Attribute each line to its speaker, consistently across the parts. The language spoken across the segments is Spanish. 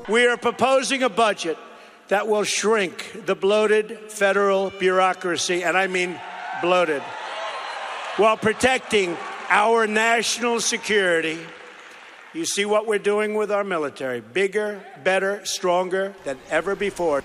Speaker 1: We are proposing a budget that will shrink the bloated federal bureaucracy, and I mean bloated, while protecting our national security. You see what we're doing with our military. Bigger, better, stronger than ever before.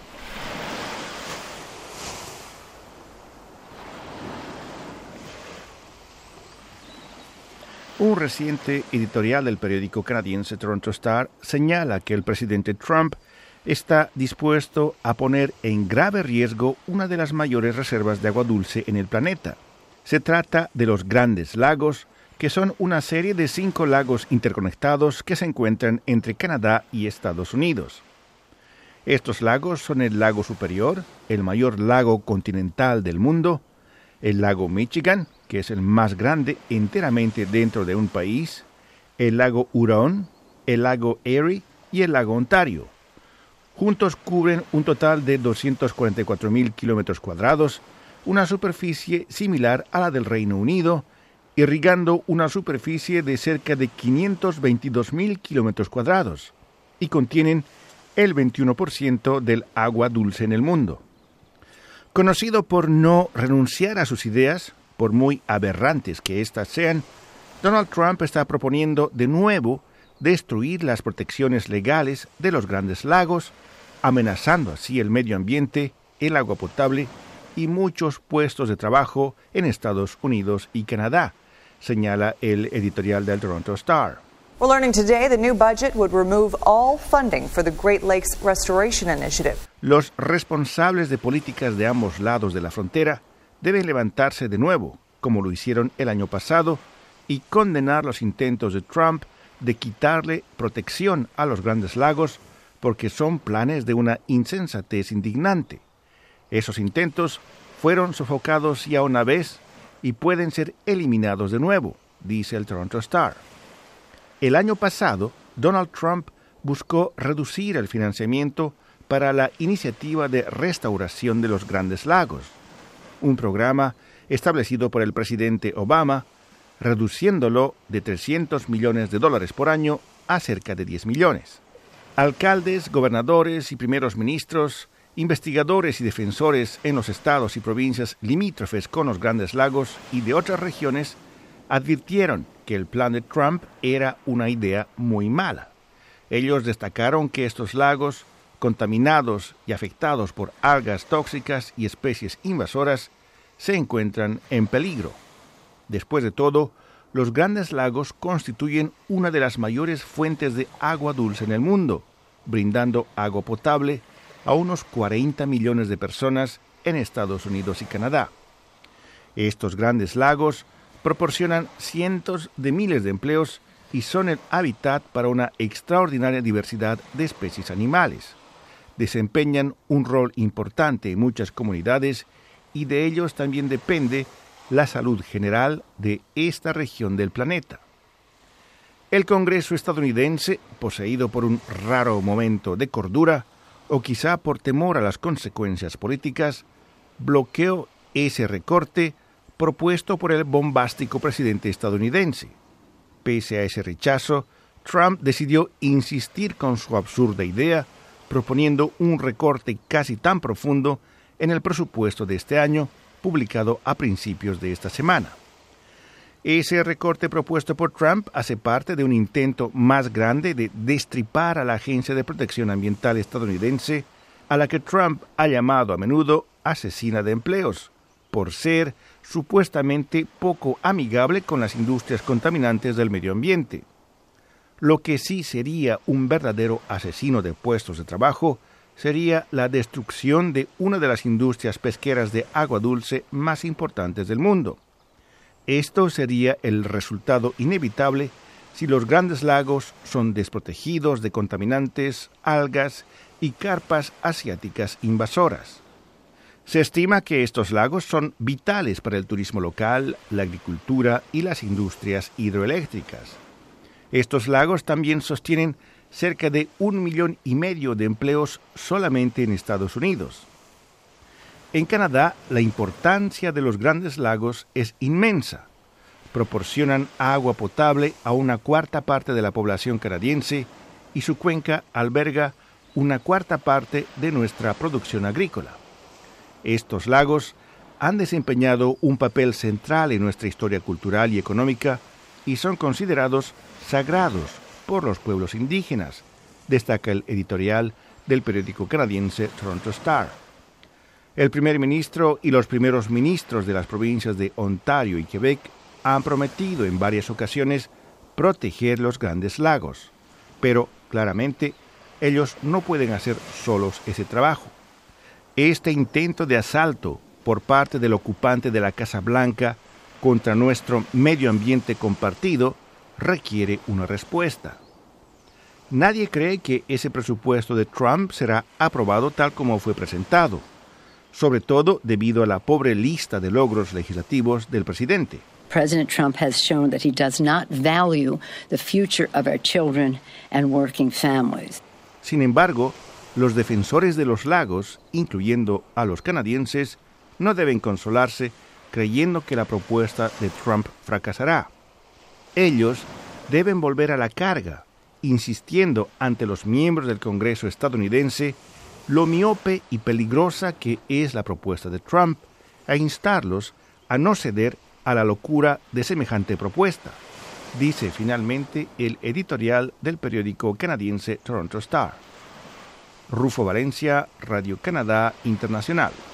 Speaker 2: Un reciente editorial del periódico canadiense Toronto Star señala que el presidente Trump está dispuesto a poner en grave riesgo una de las mayores reservas de agua dulce en el planeta. Se trata de los Grandes Lagos, que son una serie de 5 lagos interconectados que se encuentran entre Canadá y Estados Unidos. Estos lagos son el lago Superior, el mayor lago continental del mundo, el lago Michigan, que es el más grande enteramente dentro de un país, el lago Huron, el lago Erie y el lago Ontario. Juntos cubren un total de 244,000 kilómetros cuadrados, una superficie similar a la del Reino Unido, irrigando una superficie de cerca de 522,000 kilómetros cuadrados, y contienen el 21% del agua dulce en el mundo. Conocido por no renunciar a sus ideas, por muy aberrantes que éstas sean, Donald Trump está proponiendo de nuevo destruir las protecciones legales de los Grandes Lagos, amenazando así el medio ambiente, el agua potable y muchos puestos de trabajo en Estados Unidos y Canadá, señala el editorial del Toronto Star.
Speaker 3: We're learning today the new budget would remove all funding for the Great Lakes Restoration Initiative.
Speaker 2: Los responsables de políticas de ambos lados de la frontera deben levantarse de nuevo, como lo hicieron el año pasado, y condenar los intentos de Trump de quitarle protección a los Grandes Lagos porque son planes de una insensatez indignante. Esos intentos fueron sofocados ya una vez y pueden ser eliminados de nuevo, dice el Toronto Star. El año pasado, Donald Trump buscó reducir el financiamiento para la iniciativa de restauración de los Grandes Lagos, un programa establecido por el presidente Obama, reduciéndolo de $300 millones por año a cerca de 10 millones. Alcaldes, gobernadores y primeros ministros, investigadores y defensores en los estados y provincias limítrofes con los Grandes Lagos y de otras regiones advirtieron que el plan de Trump era una idea muy mala. Ellos destacaron que estos lagos, contaminados y afectados por algas tóxicas y especies invasoras, se encuentran en peligro. Después de todo, los Grandes Lagos constituyen una de las mayores fuentes de agua dulce en el mundo, brindando agua potable a unos 40 millones de personas en Estados Unidos y Canadá. Estos Grandes Lagos proporcionan cientos de miles de empleos y son el hábitat para una extraordinaria diversidad de especies animales. Desempeñan un rol importante en muchas comunidades y de ellos también depende la salud general de esta región del planeta. El Congreso estadounidense, poseído por un raro momento de cordura, o quizá por temor a las consecuencias políticas, bloqueó ese recorte propuesto por el bombástico presidente estadounidense. Pese a ese rechazo, Trump decidió insistir con su absurda idea, proponiendo un recorte casi tan profundo en el presupuesto de este año, publicado a principios de esta semana. Ese recorte propuesto por Trump hace parte de un intento más grande de destripar a la Agencia de Protección Ambiental estadounidense, a la que Trump ha llamado a menudo asesina de empleos, por ser supuestamente poco amigable con las industrias contaminantes del medio ambiente. Lo que sí sería un verdadero asesino de puestos de trabajo sería la destrucción de una de las industrias pesqueras de agua dulce más importantes del mundo. Esto sería el resultado inevitable si los Grandes Lagos son desprotegidos de contaminantes, algas y carpas asiáticas invasoras. Se estima que estos lagos son vitales para el turismo local, la agricultura y las industrias hidroeléctricas. Estos lagos también sostienen cerca de 1,5 millones de empleos solamente en Estados Unidos. En Canadá, la importancia de los Grandes Lagos es inmensa. Proporcionan agua potable a 1/4 parte de la población canadiense y su cuenca alberga una cuarta parte de nuestra producción agrícola. Estos lagos han desempeñado un papel central en nuestra historia cultural y económica y son considerados sagrados por los pueblos indígenas, destaca el editorial del periódico canadiense Toronto Star. El primer ministro y los primeros ministros de las provincias de Ontario y Quebec han prometido en varias ocasiones proteger los grandes lagos, pero claramente ellos no pueden hacer solos ese trabajo. Este intento de asalto por parte del ocupante de la Casa Blanca contra nuestro medio ambiente compartido requiere una respuesta. Nadie cree que ese presupuesto de Trump será aprobado tal como fue presentado, sobre todo debido a la pobre lista de logros legislativos del presidente.
Speaker 4: President Trump has shown that he does not value the future of our children and working families.
Speaker 2: Sin embargo, los defensores de los lagos, incluyendo a los canadienses, no deben consolarse creyendo que la propuesta de Trump fracasará. Ellos deben volver a la carga, insistiendo ante los miembros del Congreso estadounidense lo miope y peligrosa que es la propuesta de Trump, e instarlos a no ceder a la locura de semejante propuesta, dice finalmente el editorial del periódico canadiense Toronto Star. Rufo Valencia, Radio Canadá Internacional.